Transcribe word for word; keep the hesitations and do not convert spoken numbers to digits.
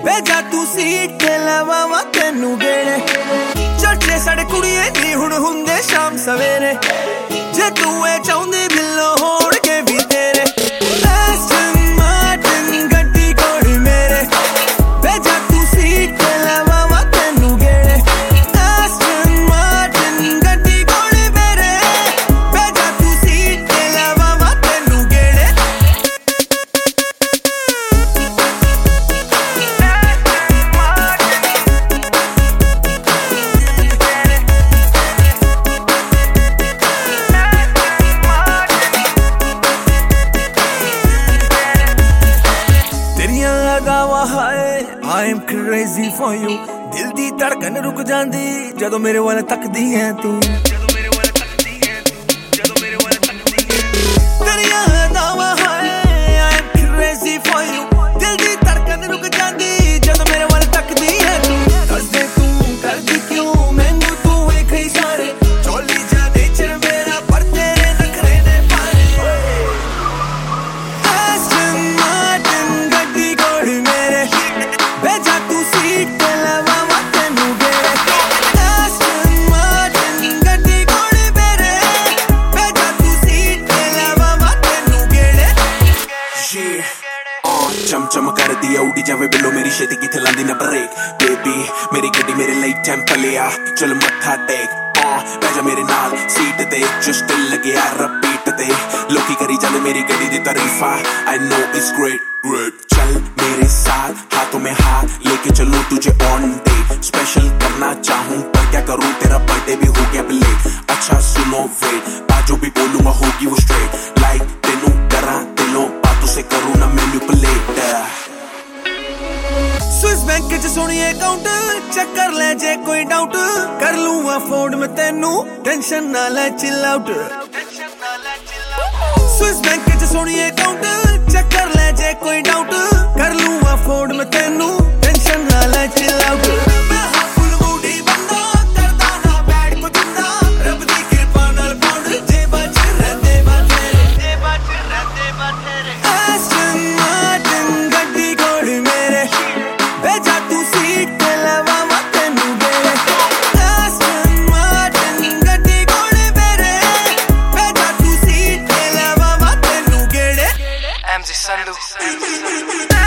भेजा तू सीट ते लवावा तेनू गेड़े चटे साढ़े कुड़िए नी हुण हुंदे शाम सवेरे जे तू ए चाहुंदी बिल्लो होण के भी तेरे I am crazy for you दिल दी धड़कन रुक जांदी जदों मेरे वाल तकदी है तू तेरियां अदावां हाय I am crazy for you दिल दी धड़कन रुक जांदी जदों मेरे वाल तकदी है तू दस दे तू करदी क्यों मैनू तू वेख ही सारे चोली जा नेचर मेरा पर तेरे नखरे ने पाए Aston Martin गड्डी कोल मेरे भेजा तू सीट ते लवावा तेनू गेड़े Aston Martin गड्डी कोल मेरे भेजा तू सीट ते लवावा तेनू गेड़े चम चम कर दिया उड़ी जावे बिल्लो मेरी छेती किथे लांदी ना ब्रेक बेबी मेरी गड्डी मेरे ਲਈ टेंपलिया चल मत्था टेक बैजा मेरे नाल सीट ते जस्ट लगे आ रिपीट ते लोकी करी जाने मेरी गड्डी दी तारीफा I know it's great great चल मेरे साथ हाथों में हाथ लेके चलूं तुझे ऑन डे स्पेशल करना चाहूं पर क्या करूं तेरा बर्थडे भी हो गया ब्लेक अच्छा सुनो वेट बाजू भी बोलूंगा होगी वो स्ट्रेट लाइक तेनू करा दिलों बातों से करूं ना मैनिपुलेट स्विस बैंक च सोनी अकाउंट चेक कर ले जे कोई डाउट कर लूं अफोर्ड में तेनू टेंशन ना ले चिल आउट स्विस बैंक च सोनी अकाउंट चेक कर ले जे कोई डाउट कर लूं अफोर्ड में तेनू टेंशन ना ले चिल आउट मैं हां फुल मूडी बंदा करदा ना बैड को जिंदा रब दी कृपा नाल पाउंड जे बच रहंदे बातेरे जे बच रहंदे बातेरे Aston Martin गड्डी कोल मेरे भेजा तू सीट ते लवावा तेनू गेड़े Aston Martin गड्डी कोल मेरे भेजा तू सीट ते लवावा तेनू गेड़े M Z Sandu